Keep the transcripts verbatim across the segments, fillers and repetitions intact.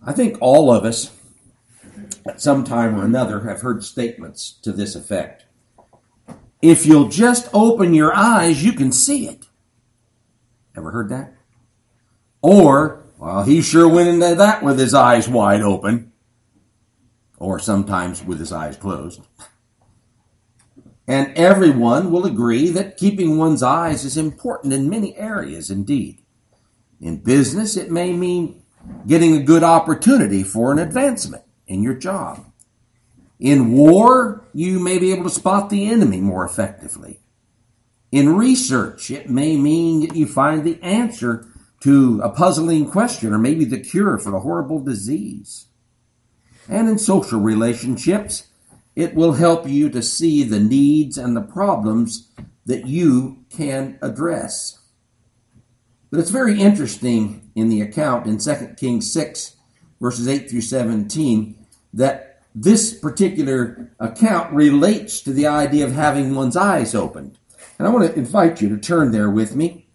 I think all of us, at some time or another, have heard statements to this effect. If you'll just open your eyes, you can see it. Ever heard that? Or, well, he sure went into that with his eyes wide open. Or sometimes with his eyes closed. And everyone will agree that keeping one's eyes is important in many areas indeed. In business, it may mean getting a good opportunity for an advancement in your job. In war, you may be able to spot the enemy more effectively. In research, it may mean that you find the answer to a puzzling question or maybe the cure for a horrible disease. And in social relationships, it will help you to see the needs and the problems that you can address. But it's very interesting in the account in Second Kings six, verses eight through seventeen, that this particular account relates to the idea of having one's eyes opened. And I want to invite you to turn there with me.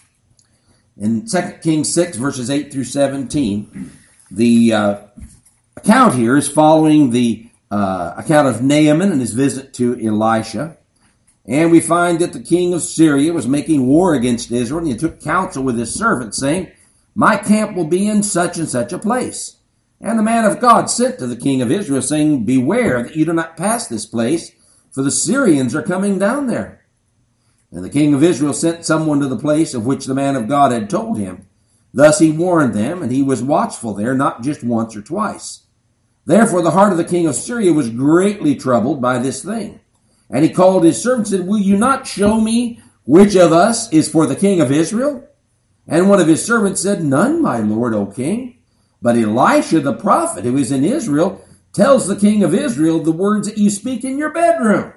In Second Kings six, verses eight through seventeen, the uh, account here is following the uh, account of Naaman and his visit to Elisha. And we find that the king of Syria was making war against Israel, and he took counsel with his servants, saying, "My camp will be in such and such a place." And the man of God sent to the king of Israel, saying, "Beware that you do not pass this place, for the Syrians are coming down there." And the king of Israel sent someone to the place of which the man of God had told him. Thus he warned them, and he was watchful there, not just once or twice. Therefore the heart of the king of Syria was greatly troubled by this thing. And he called his servant and said, "Will you not show me which of us is for the king of Israel?" And one of his servants said, "None, my lord, O king. But Elisha the prophet, who is in Israel, tells the king of Israel the words that you speak in your bedroom."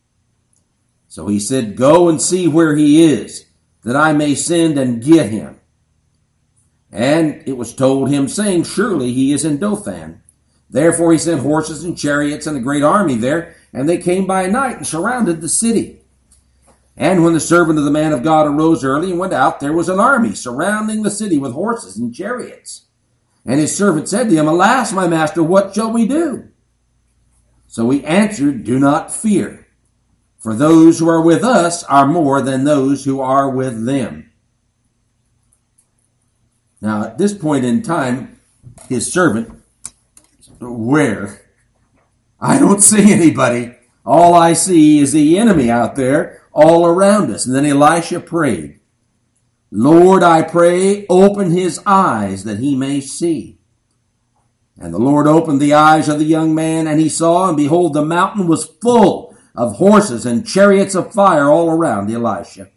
So he said, "Go and see where he is, that I may send and get him." And it was told him, saying, "Surely he is in Dothan." Therefore he sent horses and chariots and a great army there, and they came by night and surrounded the city. And when the servant of the man of God arose early and went out, there was an army surrounding the city with horses and chariots. And his servant said to him, "Alas, my master, what shall we do?" So he answered, "Do not fear, for those who are with us are more than those who are with them." Now, at this point in time, his servant, "Where? I don't see anybody. All I see is the enemy out there all around us." And then Elisha prayed, "Lord, I pray, open his eyes that he may see." And the Lord opened the eyes of the young man, and he saw, and behold, the mountain was full of horses and chariots of fire all around Elisha.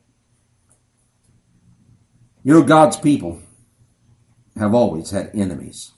You know, God's people have always had enemies.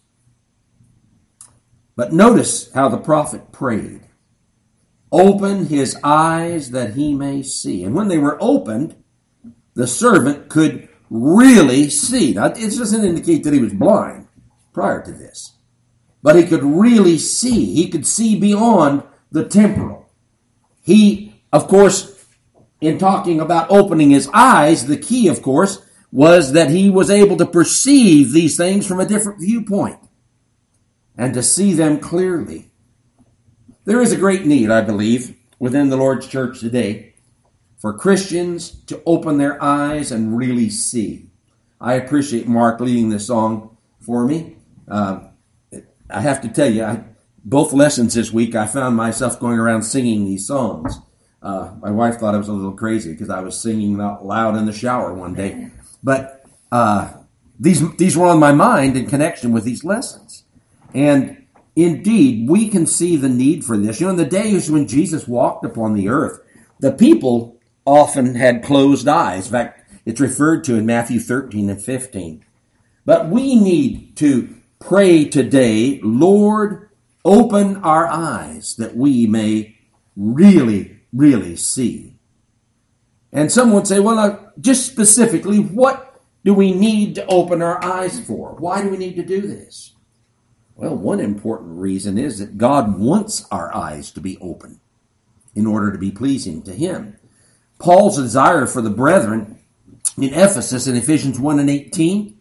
But notice how the prophet prayed. Open his eyes that he may see. And when they were opened, the servant could really see. Now, it doesn't indicate that he was blind prior to this. But he could really see. He could see beyond the temporal. He, of course, in talking about opening his eyes, the key, of course, was that he was able to perceive these things from a different viewpoint and to see them clearly. There is a great need, I believe, within the Lord's church today for Christians to open their eyes and really see. I appreciate Mark leading this song for me. Uh, I have to tell you, I, both lessons this week, I found myself going around singing these songs. Uh, my wife thought I was a little crazy because I was singing out loud in the shower one day. But uh, these these were on my mind in connection with these lessons. And indeed, we can see the need for this. You know, in the days when Jesus walked upon the earth, the people often had closed eyes. In fact, it's referred to in Matthew thirteen and fifteen. But we need to pray today, "Lord, open our eyes that we may really, really see." And some would say, well, uh, just specifically, what do we need to open our eyes for? Why do we need to do this? Well, one important reason is that God wants our eyes to be open in order to be pleasing to him. Paul's desire for the brethren in Ephesus in Ephesians one and eighteen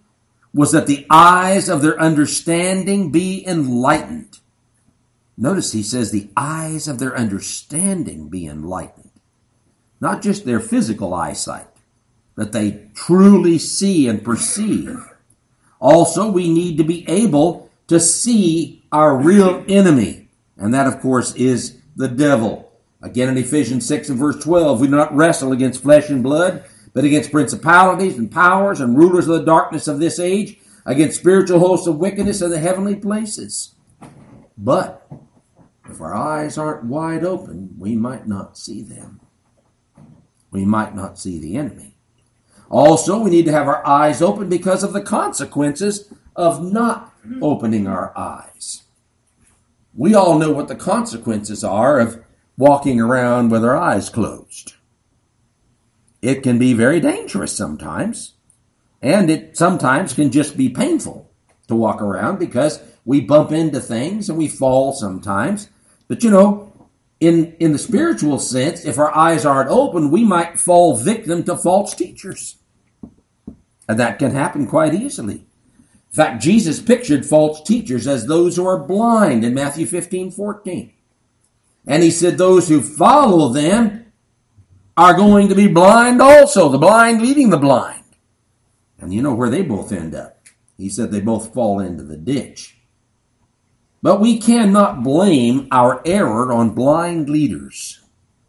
was that the eyes of their understanding be enlightened. Notice he says the eyes of their understanding be enlightened. Not just their physical eyesight, that they truly see and perceive. Also, we need to be able to see our real enemy, and that, of course, is the devil. Again, in Ephesians six and verse twelve, we do not wrestle against flesh and blood, but against principalities and powers and rulers of the darkness of this age, against spiritual hosts of wickedness in the heavenly places. But if our eyes aren't wide open, we might not see them. We might not see the enemy. Also, we need to have our eyes open because of the consequences of not opening our eyes. We all know what the consequences are of walking around with our eyes closed. It can be very dangerous sometimes, and it sometimes can just be painful to walk around because we bump into things and we fall sometimes. But you know, in, in the spiritual sense, if our eyes aren't open, we might fall victim to false teachers. And that can happen quite easily. In fact, Jesus pictured false teachers as those who are blind in Matthew fifteen fourteen. And he said those who follow them are going to be blind also, the blind leading the blind. And you know where they both end up. He said they both fall into the ditch. But we cannot blame our error on blind leaders.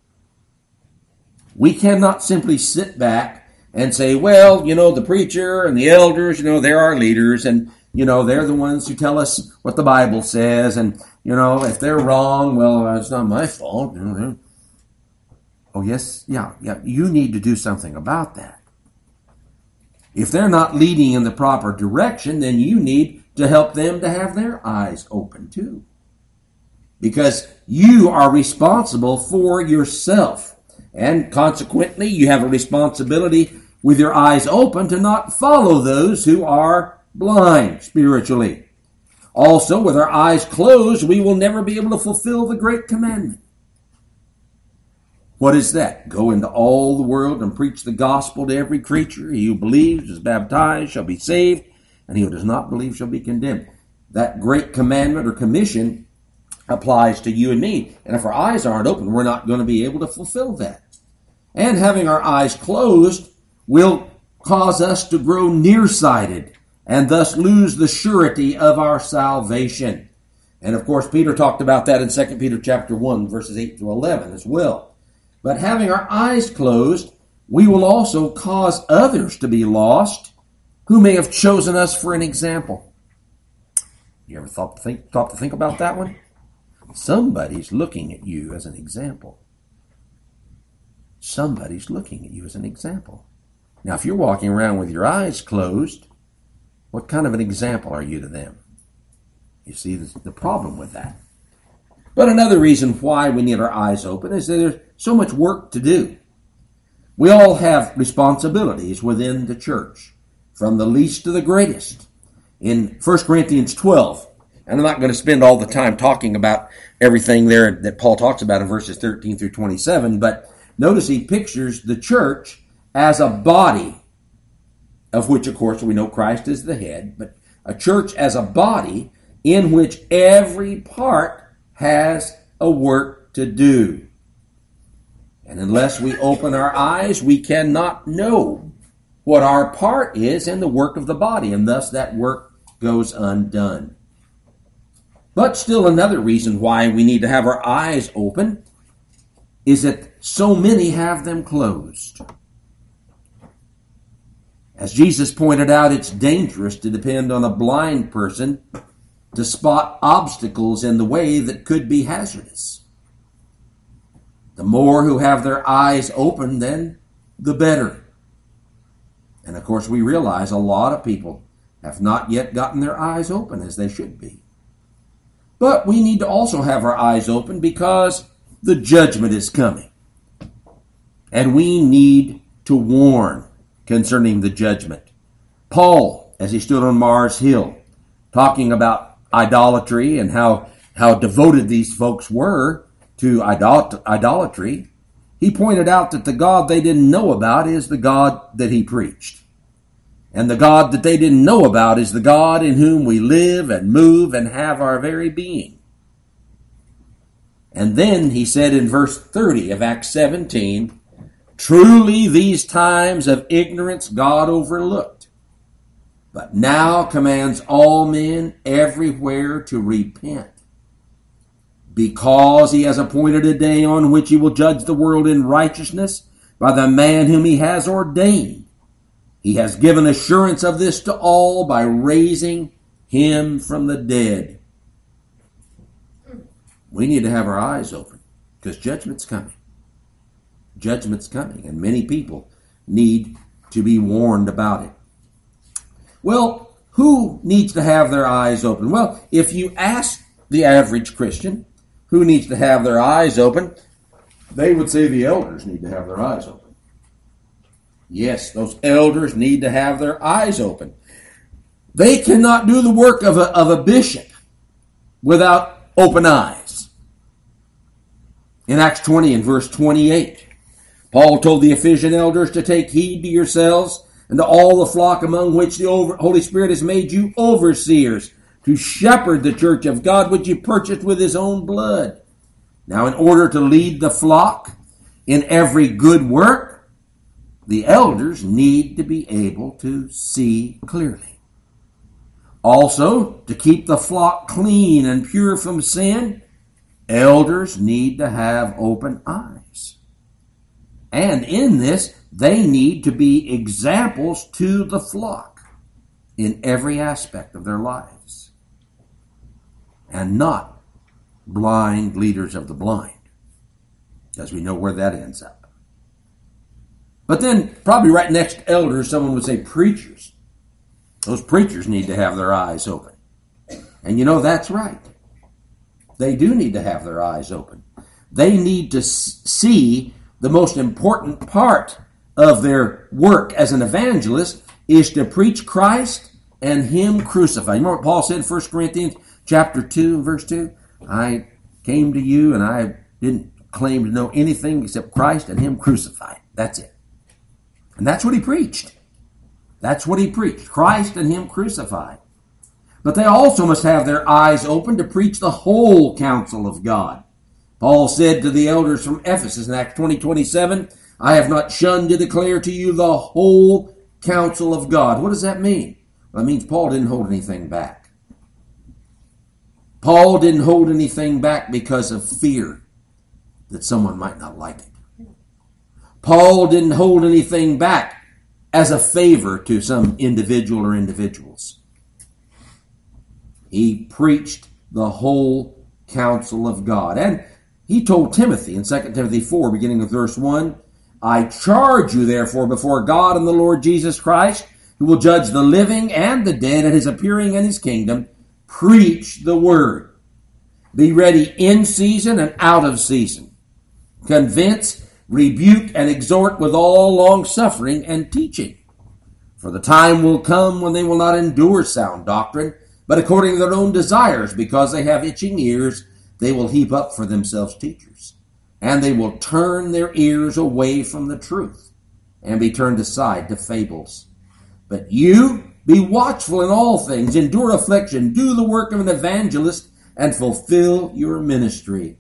We cannot simply sit back and say, well, you know, the preacher and the elders, you know, they're our leaders, and, you know, they're the ones who tell us what the Bible says, and, you know, if they're wrong, well, it's not my fault. You know, oh, yes, yeah, yeah, you need to do something about that. If they're not leading in the proper direction, then you need to help them to have their eyes open too. Because you are responsible for yourself. And consequently, you have a responsibility with your eyes open to not follow those who are blind spiritually. Also, with our eyes closed, we will never be able to fulfill the great commandment. What is that? Go into all the world and preach the gospel to every creature. He who believes is baptized shall be saved, and he who does not believe shall be condemned. That great commandment or commission applies to you and me. And if our eyes aren't open, we're not going to be able to fulfill that. And having our eyes closed will cause us to grow nearsighted and thus lose the surety of our salvation. And of course, Peter talked about that in Second Peter chapter one, verses eight through eleven as well. But having our eyes closed, we will also cause others to be lost who may have chosen us for an example. You ever thought to think, thought to think about that one? Somebody's looking at you as an example. Somebody's looking at you as an example. Now, if you're walking around with your eyes closed, what kind of an example are you to them? You see the problem with that. But another reason why we need our eyes open is that there's so much work to do. We all have responsibilities within the church, from the least to the greatest. In First Corinthians twelve, and I'm not going to spend all the time talking about everything there that Paul talks about in verses thirteen through twenty-seven, but notice he pictures the church as a body, of which, of course, we know Christ is the head, but a church as a body in which every part has a work to do. And unless we open our eyes, we cannot know what our part is in the work of the body, and thus that work goes undone. But still another reason why we need to have our eyes open is that so many have them closed. As Jesus pointed out, it's dangerous to depend on a blind person to spot obstacles in the way that could be hazardous. The more who have their eyes open, then the better. And of course, we realize a lot of people have not yet gotten their eyes open as they should be. But we need to also have our eyes open because the judgment is coming. And we need to warn concerning the judgment. Paul, as he stood on Mars Hill, talking about idolatry and how, how devoted these folks were to idol- idolatry, he pointed out that the God they didn't know about is the God that he preached. And the God that they didn't know about is the God in whom we live and move and have our very being. And then he said in verse thirty of Acts seventeen, truly these times of ignorance God overlooked, but now commands all men everywhere to repent, because he has appointed a day on which he will judge the world in righteousness by the man whom he has ordained. He has given assurance of this to all by raising him from the dead. We need to have our eyes open because judgment's coming. Judgment's coming, and many people need to be warned about it. Well, who needs to have their eyes open? Well, if you ask the average Christian who needs to have their eyes open, they would say the elders need to have their eyes open. Yes, those elders need to have their eyes open. They cannot do the work of a, of a bishop without open eyes. In Acts twenty and verse twenty-eight, Paul told the Ephesian elders to take heed to yourselves and to all the flock among which the Holy Spirit has made you overseers, to shepherd the church of God which he purchased with his own blood. Now, in order to lead the flock in every good work, the elders need to be able to see clearly. Also, to keep the flock clean and pure from sin, elders need to have open eyes. And in this, they need to be examples to the flock in every aspect of their lives, and not blind leaders of the blind, because we know where that ends up. But then, probably right next to elders, someone would say preachers. Those preachers need to have their eyes open. And you know, that's right. They do need to have their eyes open. They need to see the most important part of their work as an evangelist is to preach Christ and him crucified. You remember what Paul said in First Corinthians chapter two, verse two? I came to you and I didn't claim to know anything except Christ and him crucified. That's it. And that's what he preached. That's what he preached. Christ and him crucified. But they also must have their eyes open to preach the whole counsel of God. Paul said to the elders from Ephesus in Acts twenty twenty-seven, I have not shunned to declare to you the whole counsel of God. What does that mean? Well, it means Paul didn't hold anything back. Paul didn't hold anything back because of fear that someone might not like it. Paul didn't hold anything back as a favor to some individual or individuals. He preached the whole counsel of God. And he told Timothy in Second Timothy four, beginning with verse one, I charge you therefore before God and the Lord Jesus Christ, who will judge the living and the dead at his appearing in his kingdom, preach the word. Be ready in season and out of season. Convince, rebuke, and exhort with all long-suffering and teaching. For the time will come when they will not endure sound doctrine, but according to their own desires, because they have itching ears, they will heap up for themselves teachers. And they will turn their ears away from the truth, and be turned aside to fables. But you, be watchful in all things, endure affliction, do the work of an evangelist, and fulfill your ministry.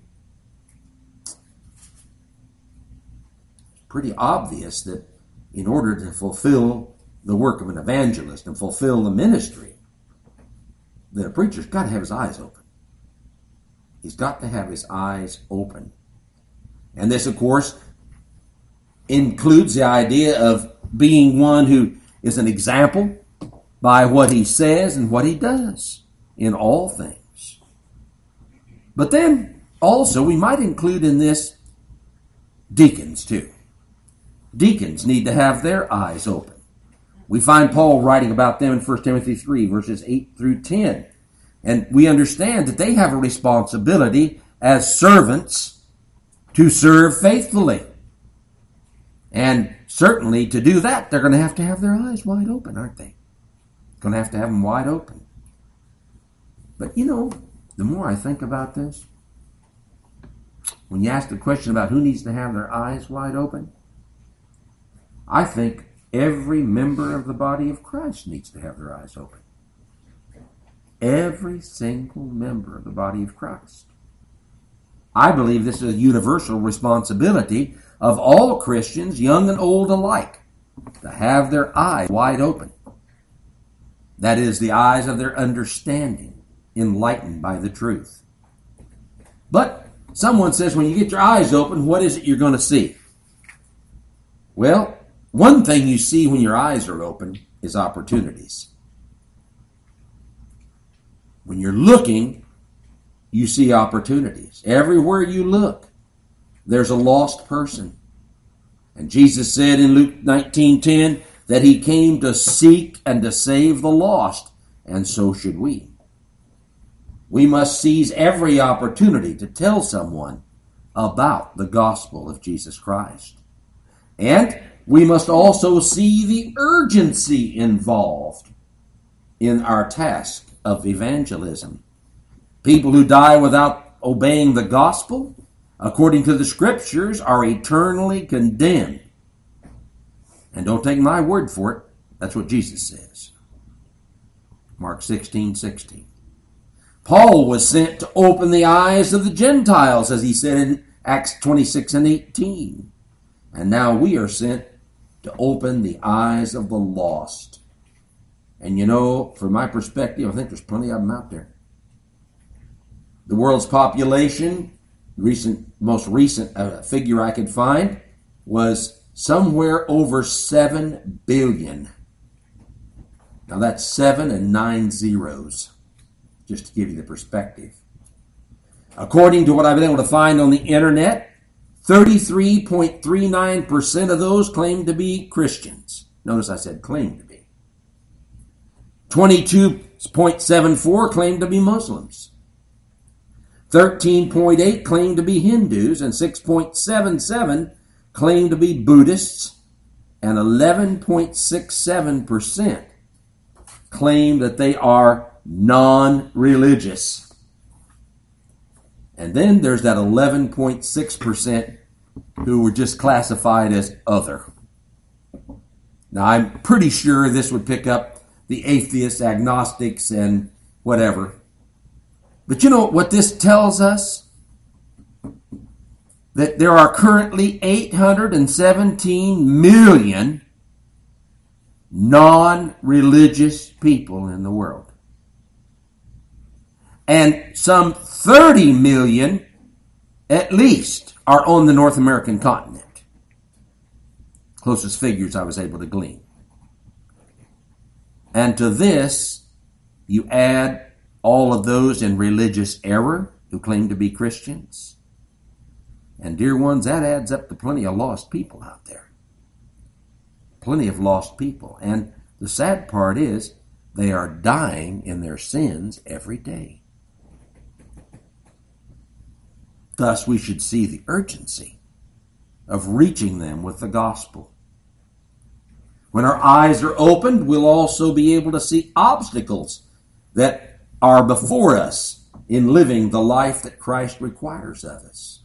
Pretty obvious that in order to fulfill the work of an evangelist and fulfill the ministry, that a preacher's got to have his eyes open. He's got to have his eyes open. And this, of course, includes the idea of being one who is an example by what he says and what he does in all things. But then also we might include in this deacons too. Deacons need to have their eyes open. We find Paul writing about them in First Timothy three, verses eight through ten. And we understand that they have a responsibility as servants to serve faithfully. And certainly to do that, they're going to have to have their eyes wide open, aren't they? Going to have to have them wide open. But you know, the more I think about this, when you ask the question about who needs to have their eyes wide open, I think Every member of the body of Christ needs to have their eyes open. Every single member of the body of Christ. I believe this is a universal responsibility of all Christians, young and old alike, to have their eyes wide open. That is, the eyes of their understanding, enlightened by the truth. But someone says, when you get your eyes open, what is it you're going to see? Well, one thing you see when your eyes are open is opportunities. When you're looking, you see opportunities. Everywhere you look, there's a lost person. And Jesus said in Luke nineteen ten that he came to seek and to save the lost, and so should we. We must seize every opportunity to tell someone about the gospel of Jesus Christ. And we must also see the urgency involved in our task of evangelism. People who die without obeying the gospel, according to the scriptures, are eternally condemned. And don't take my word for it. That's what Jesus says. Mark sixteen sixteen. Paul was sent to open the eyes of the Gentiles, as he said in Acts twenty-six and eighteen. And now we are sent to open the eyes of the lost. And you know, from my perspective, I think there's plenty of them out there. The world's population, recent, most recent uh, figure I could find, was somewhere over seven billion. Now that's seven and nine zeros, just to give you the perspective. According to what I've been able to find on the internet, thirty-three point three nine percent of those claim to be Christians. Notice I said claim to be. twenty-two point seven four claim to be Muslims. thirteen point eight claim to be Hindus, and six point seven seven claim to be Buddhists, and eleven point six seven percent claim that they are non-religious. And then there's that eleven point six percent who were just classified as other. Now, I'm pretty sure this would pick up the atheists, agnostics, and whatever. But you know what this tells us? That there are currently eight hundred seventeen million non-religious people in the world. And some thirty million, at least, are on the North American continent. Closest figures I was able to glean. And to this, you add all of those in religious error who claim to be Christians. And dear ones, that adds up to plenty of lost people out there. Plenty of lost people. And the sad part is, they are dying in their sins every day. Thus, we should see the urgency of reaching them with the gospel. When our eyes are opened, we'll also be able to see obstacles that are before us in living the life that Christ requires of us.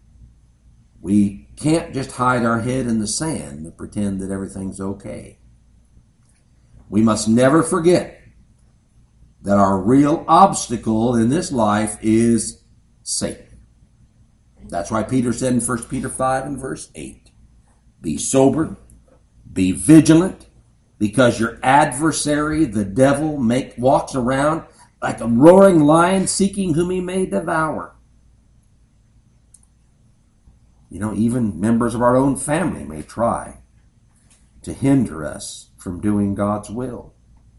We can't just hide our head in the sand and pretend that everything's okay. We must never forget that our real obstacle in this life is Satan. That's why Peter said in First Peter five and verse eight, be sober, be vigilant, because your adversary, the devil, make, walks around like a roaring lion seeking whom he may devour. You know, even members of our own family may try to hinder us from doing God's will.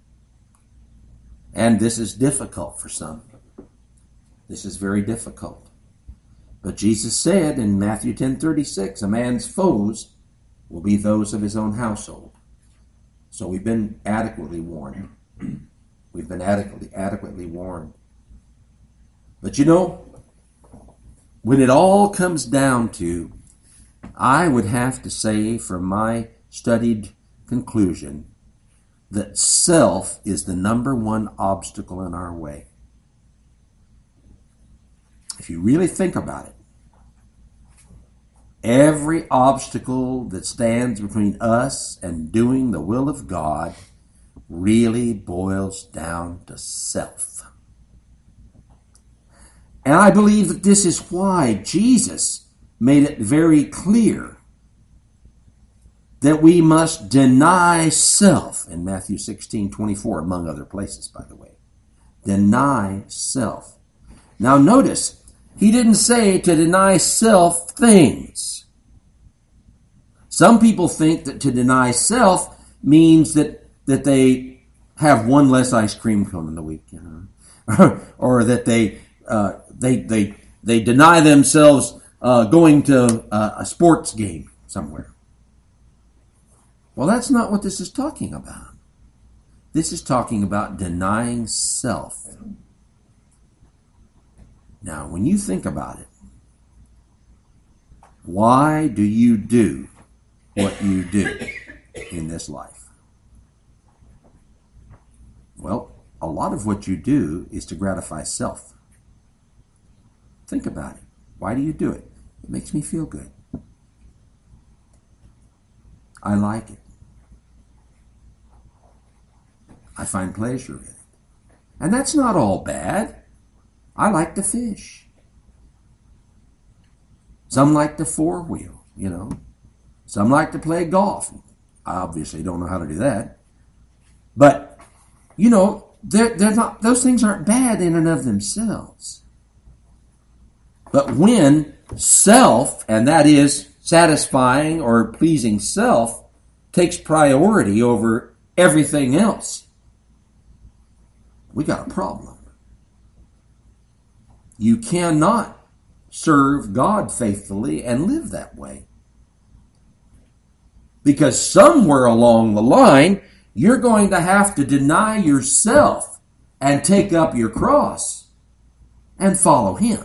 And this is difficult for some. This is very difficult. But Jesus said in Matthew ten thirty-six, a man's foes will be those of his own household. So we've been adequately warned. We've been adequately, adequately warned. But you know, when it all comes down to, I would have to say from my studied conclusion that self is the number one obstacle in our way. If you really think about it, Every obstacle that stands between us and doing the will of God really boils down to self. And I believe that this is why Jesus made it very clear that we must deny self in Matthew sixteen twenty-four, among other places, by the way. Deny self. Now notice, he didn't say to deny self things. Some people think that to deny self means that, that they have one less ice cream cone in the week, you know, or that they uh, they they they deny themselves uh, going to uh, a sports game somewhere. Well, that's not what this is talking about. This is talking about denying self. Now, when you think about it, why do you do what you do in this life? Well, a lot of what you do is to gratify self. Think about it. Why do you do it? It makes me feel good. I like it. I find pleasure in it. And that's not all bad. I like to fish. Some like to four-wheel, you know. Some like to play golf. I obviously don't know how to do that. But, you know, they're, they're not, those things aren't bad in and of themselves. But when self, and that is satisfying or pleasing self, takes priority over everything else, we got a problem. You cannot serve God faithfully and live that way. Because somewhere along the line, you're going to have to deny yourself and take up your cross and follow Him.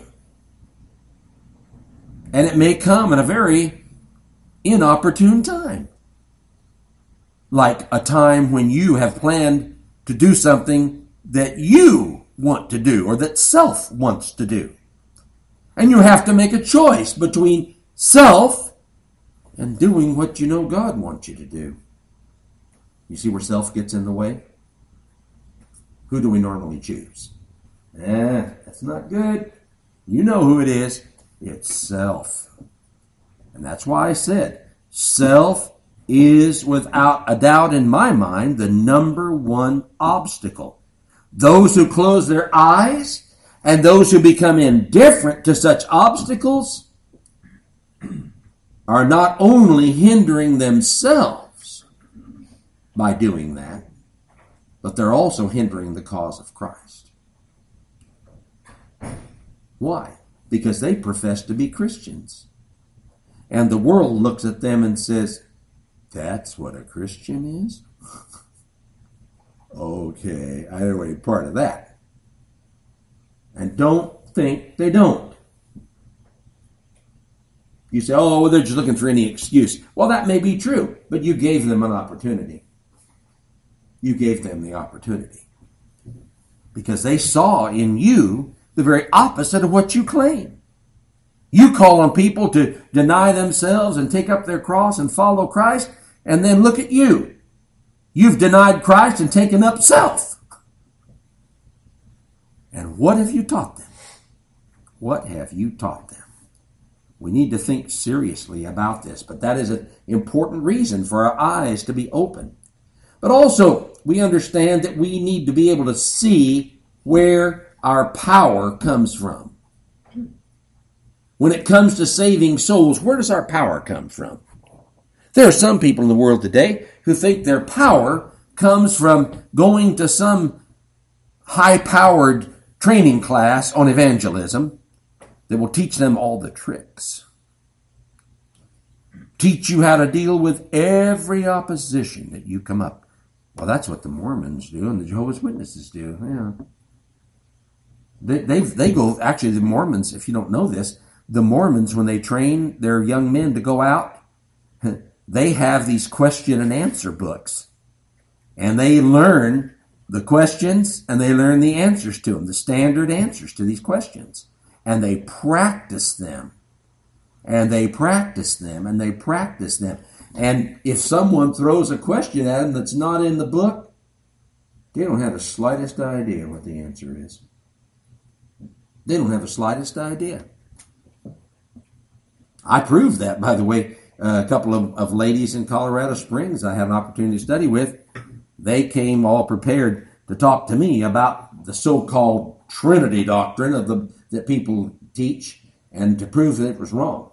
And it may come at a very inopportune time. Like a time when you have planned to do something that you want to do or that self wants to do. And you have to make a choice between self and doing what you know God wants you to do. You see where self gets in the way? Who do we normally choose? Eh, that's not good. You know who it is. It's self. And that's why I said, self is without a doubt in my mind the number one obstacle. Those who close their eyes and those who become indifferent to such obstacles are not only hindering themselves by doing that, but they're also hindering the cause of Christ. Why? Because they profess to be Christians. And the world looks at them and says, that's what a Christian is? Okay, I don't want to be part of that. And don't think they don't. You say, oh, well, they're just looking for any excuse. Well, that may be true, but you gave them an opportunity. You gave them the opportunity. Because they saw in you the very opposite of what you claim. You call on people to deny themselves and take up their cross and follow Christ, and then look at you. You've denied Christ and taken up self. And what have you taught them? What have you taught them? We need to think seriously about this, but that is an important reason for our eyes to be open. But also, we understand that we need to be able to see where our power comes from. When it comes to saving souls, where does our power come from? There are some people in the world today who think their power comes from going to some high-powered training class on evangelism that will teach them all the tricks. Teach you how to deal with every opposition that you come up. Well, that's what the Mormons do and the Jehovah's Witnesses do. Yeah. They, they, they go, actually the Mormons, if you don't know this, the Mormons, when they train their young men to go out, they have these question and answer books. And they learn the questions and they learn the answers to them, the standard answers to these questions. And they practice them. And they practice them, and they practice them. And if someone throws a question at them that's not in the book, they don't have the slightest idea what the answer is. They don't have the slightest idea. I proved that, by the way. Uh, a couple of, of ladies in Colorado Springs I had an opportunity to study with, they came all prepared to talk to me about the so-called Trinity doctrine of the that people teach, and to prove that it was wrong.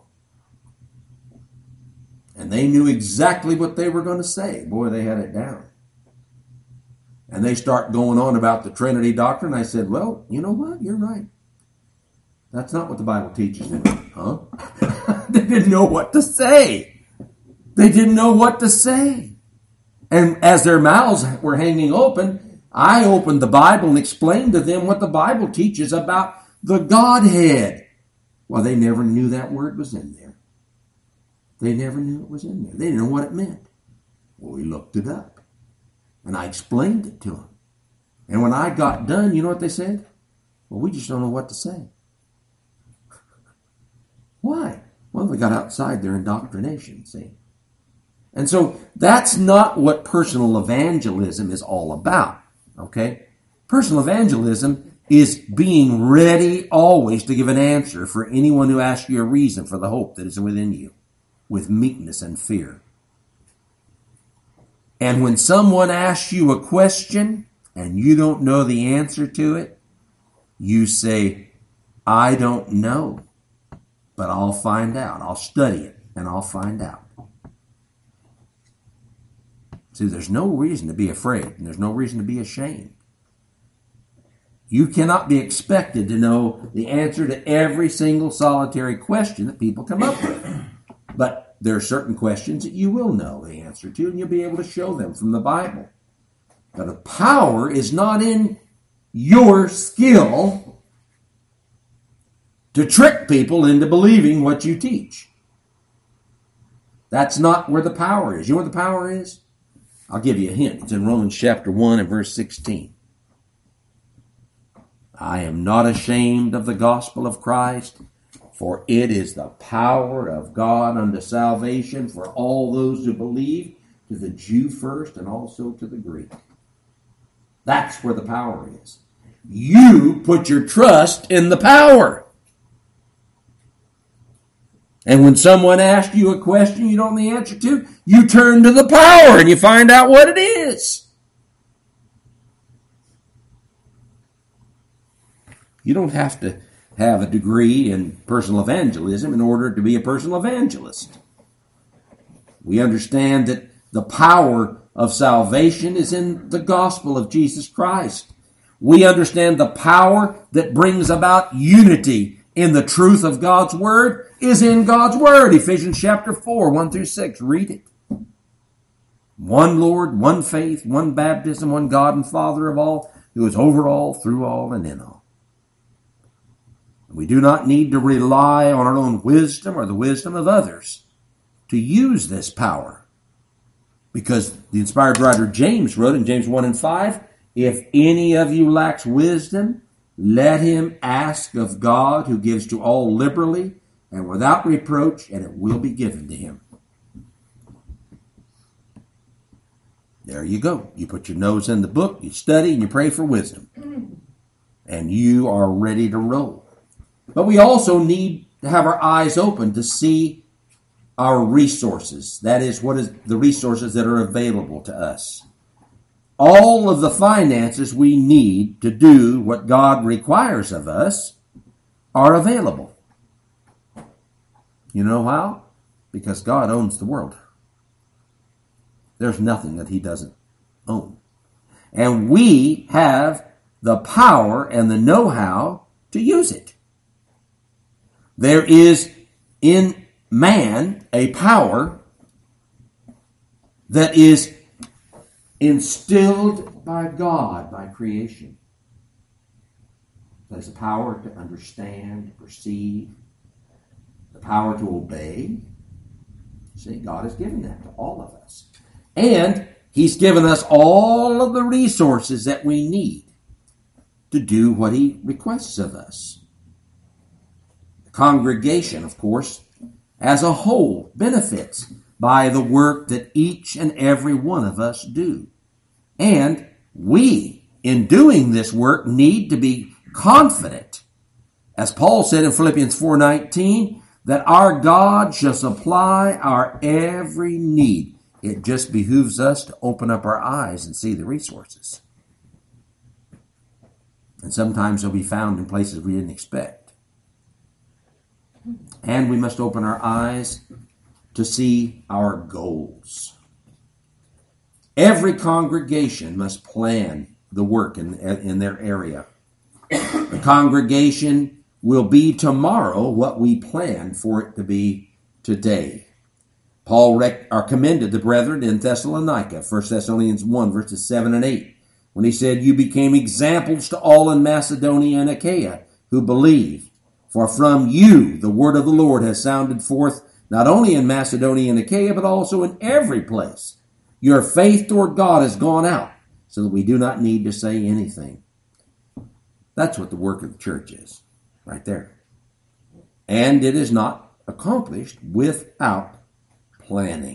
And they knew exactly what they were going to say. Boy, they had it down. And they start going on about the Trinity doctrine. I said, well, you know what? You're right. That's not what the Bible teaches. Huh? They didn't know what to say. They didn't know what to say. And as their mouths were hanging open, I opened the Bible and explained to them what the Bible teaches about the Godhead. Well, they never knew that word was in there. They never knew it was in there. They didn't know what it meant. Well, we looked it up. And I explained it to them. And when I got done, you know what they said? Well, we just don't know what to say. Why? Well, they got outside their indoctrination, see? And so that's not what personal evangelism is all about, okay? Personal evangelism is being ready always to give an answer for anyone who asks you a reason for the hope that is within you, with meekness and fear. And when someone asks you a question and you don't know the answer to it, you say, I don't know, but I'll find out. I'll study it and I'll find out. See, there's no reason to be afraid and there's no reason to be ashamed. You cannot be expected to know the answer to every single solitary question that people come up with. But there are certain questions that you will know the answer to, and you'll be able to show them from the Bible. But the power is not in your skill to trick people into believing what you teach. That's not where the power is. You know what the power is? I'll give you a hint. It's in Romans chapter one and verse sixteen. I am not ashamed of the gospel of Christ, for it is the power of God unto salvation for all those who believe, to the Jew first and also to the Greek. That's where the power is. You put your trust in the power. And when someone asks you a question you don't know the answer to, you turn to the power and you find out what it is. You don't have to have a degree in personal evangelism in order to be a personal evangelist. We understand that the power of salvation is in the gospel of Jesus Christ. We understand the power that brings about unity in the truth of God's word is in God's word. Ephesians chapter four, one through six. Read it. One Lord, one faith, one baptism, one God and Father of all, who is over all, through all, and in all. We do not need to rely on our own wisdom or the wisdom of others to use this power. Because the inspired writer James wrote in James one and five, if any of you lacks wisdom, let him ask of God, who gives to all liberally and without reproach, and it will be given to him. There you go. You put your nose in the book, you study, and you pray for wisdom. And you are ready to roll. But we also need to have our eyes open to see our resources. That is, what is the resources that are available to us. All of the finances we need to do what God requires of us are available. You know how? Because God owns the world. There's nothing that he doesn't own. And we have the power and the know-how to use it. There is in man a power that is instilled by God, by creation. There's a power to understand, perceive, the power to obey. See, God has given that to all of us. And he's given us all of the resources that we need to do what he requests of us. The congregation, of course, as a whole benefits by the work that each and every one of us do. And we, in doing this work, need to be confident, as Paul said in Philippians four nineteen, that our God shall supply our every need. It just behooves us to open up our eyes and see the resources. And sometimes they'll be found in places we didn't expect. And we must open our eyes to see our goals. Every congregation must plan the work in, in their area. The congregation will be tomorrow what we plan for it to be today. Paul rec- or commended the brethren in Thessalonica, First Thessalonians one, verses seven and eight, when he said, "You became examples to all in Macedonia and Achaia who believe. For from you the word of the Lord has sounded forth, not only in Macedonia and Achaia, but also in every place. Your faith toward God has gone out, so that we do not need to say anything." That's what the work of the church is, right there. And it is not accomplished without planning.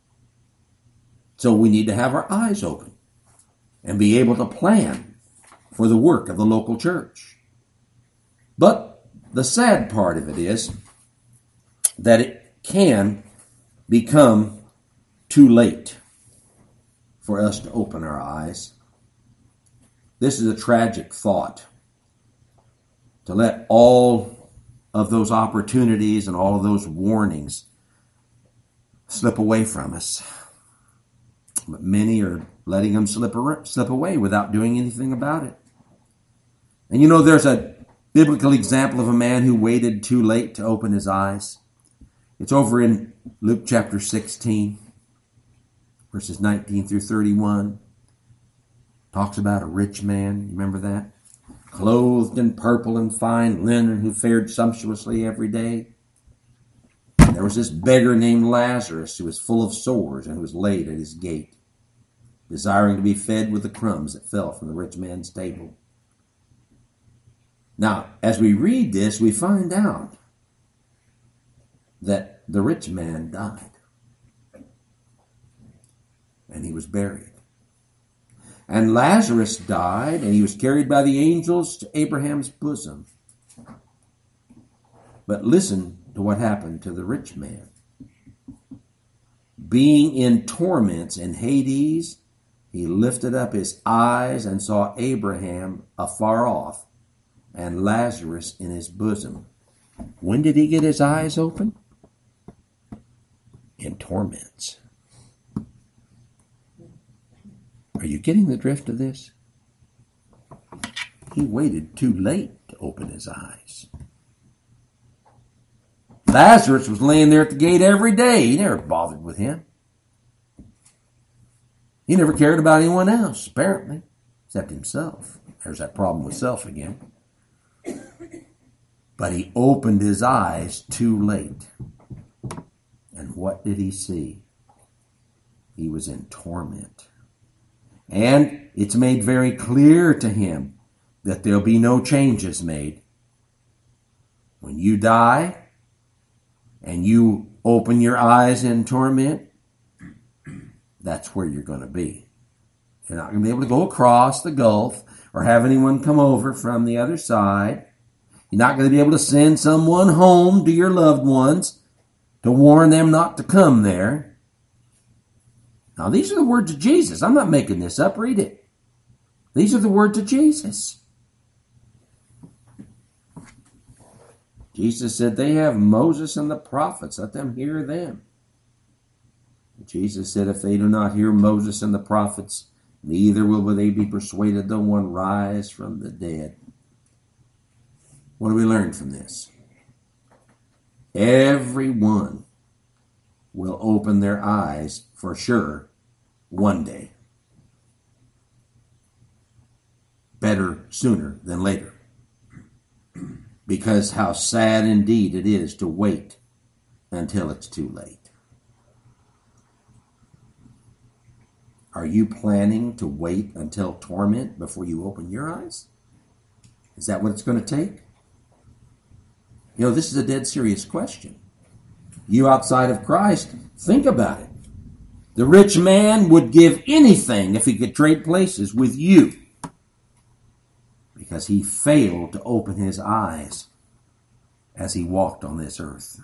So we need to have our eyes open and be able to plan for the work of the local church. But the sad part of it is that it can become too late for us to open our eyes. This is a tragic thought, to let all of those opportunities and all of those warnings slip away from us. But many are letting them slip, slip away without doing anything about it. And you know, there's a biblical example of a man who waited too late to open his eyes. It's over in Luke chapter sixteen, verses nineteen through thirty-one. Talks about a rich man. You remember that? Clothed in purple and fine linen, who fared sumptuously every day. There was this beggar named Lazarus, who was full of sores and who was laid at his gate, desiring to be fed with the crumbs that fell from the rich man's table. Now, as we read this, we find out that the rich man died, and he was buried. And Lazarus died, and he was carried by the angels to Abraham's bosom. But listen to what happened to the rich man. Being in torments in Hades, he lifted up his eyes and saw Abraham afar off and Lazarus in his bosom. When did he get his eyes open? In torments. Are you getting the drift of this? He waited too late to open his eyes. Lazarus was laying there at the gate every day. He never bothered with him. He never cared about anyone else, apparently, except himself. There's that problem with self again. But he opened his eyes too late. And what did he see? He was in torment. And it's made very clear to him that there'll be no changes made. When you die and you open your eyes in torment, that's where you're going to be. You're not going to be able to go across the gulf or have anyone come over from the other side. You're not going to be able to send someone home to your loved ones to warn them not to come there. Now, these are the words of Jesus. I'm not making this up. Read it. These are the words of Jesus. Jesus said, they have Moses and the prophets. Let them hear them. Jesus said, if they do not hear Moses and the prophets, neither will they be persuaded though one rise from the dead. What do we learn from this? Everyone will open their eyes for sure one day. Better sooner than later. Because how sad indeed it is to wait until it's too late. Are you planning to wait until torment before you open your eyes? Is that what it's going to take? You know, this is a dead serious question. You outside of Christ, think about it. The rich man would give anything if he could trade places with you, because he failed to open his eyes as he walked on this earth.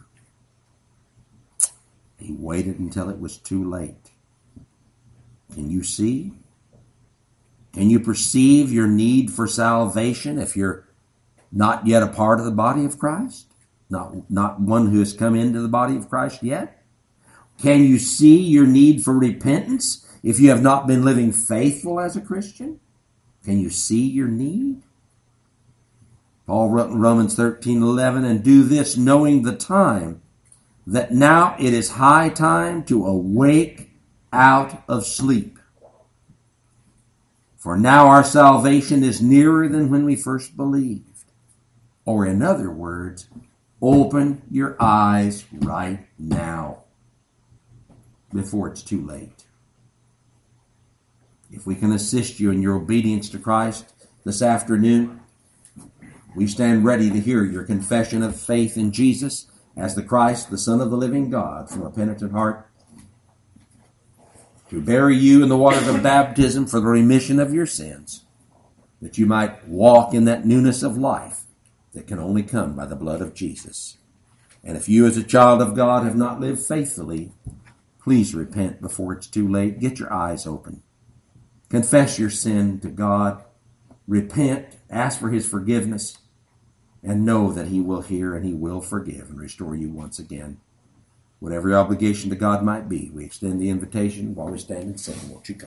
He waited until it was too late. Can you see? Can you perceive your need for salvation if you're not yet a part of the body of Christ? Not, not one who has come into the body of Christ yet? Can you see your need for repentance if you have not been living faithful as a Christian? Can you see your need? Paul wrote in Romans thirteen eleven, and do this knowing the time, that now it is high time to awake out of sleep. For now our salvation is nearer than when we first believed. Or in other words, open your eyes right now, before it's too late. If we can assist you in your obedience to Christ this afternoon, we stand ready to hear your confession of faith in Jesus as the Christ, the Son of the living God, from a penitent heart, to bury you in the waters of baptism for the remission of your sins, that you might walk in that newness of life that can only come by the blood of Jesus. And if you as a child of God have not lived faithfully, please repent before it's too late. Get your eyes open. Confess your sin to God. Repent, ask for his forgiveness, and know that he will hear and he will forgive and restore you once again. Whatever your obligation to God might be, we extend the invitation while we stand and sing. Won't you come?